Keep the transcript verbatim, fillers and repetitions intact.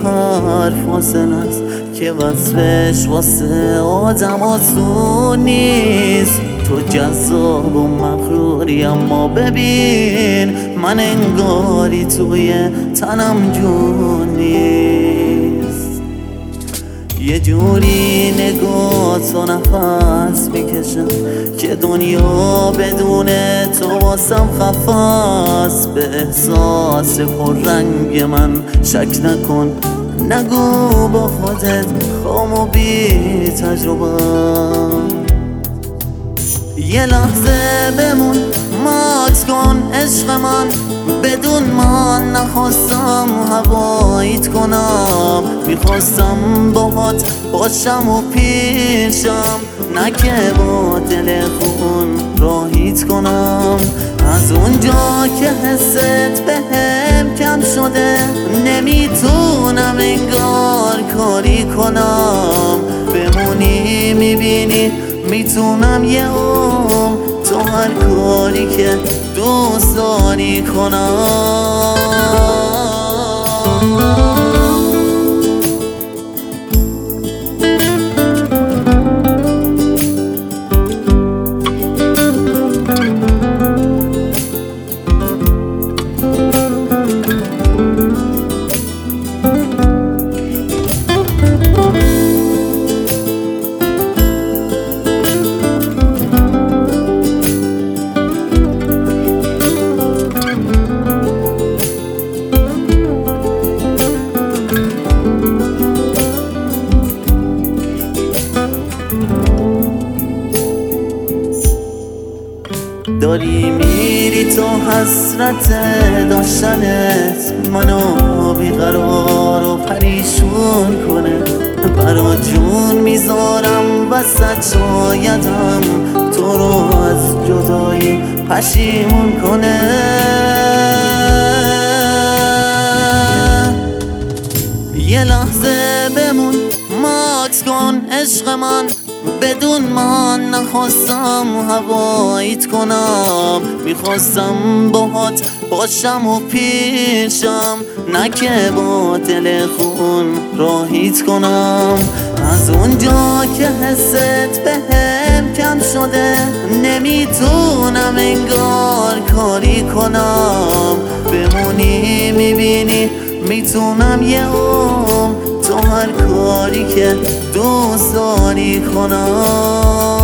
هر فاصله است که وصفش واسه آدم آسون نیست. تو جذاب و مغروری اما ببین من انگاری توی تنم جون نیست. یه جوری نگاه تو نفس میکشم که دنیا بدون تو واسم خفاست. به احساس پررنگ من شک نکن، نگو با خودت خام و بی تجربه. یه لحظه بمون ماکس کن عشق من، بدون من نخواستم هوایت کنم. میخواستم باهات باشم و پیشم، نه که با دل خون راهیت کنم. از اونجا که حست بهم کم شده نمیتونم انگار کاری کنم. بمونی میبینی میتونم یه عمر تو هر کاری که دوست داری کنم. داری میری تو حسرت داشتنت منو بیقرار و پریشون کنه. برا جون میذارم وسط شایدم تو رو از جدایی پشیمون کنه. یه لحظه بمون ماکس کن عشق من، بدون من نخواستم هوایت کنم. میخواستم باهات باشم و پیشم، نه که با دل خون راهیت کنم. از اونجا که حست بهم کم شده نمیتونم انگار کاری کنم. بمونی میبینی میتونم یه عمر تو هر کاری که دوست داری کنم.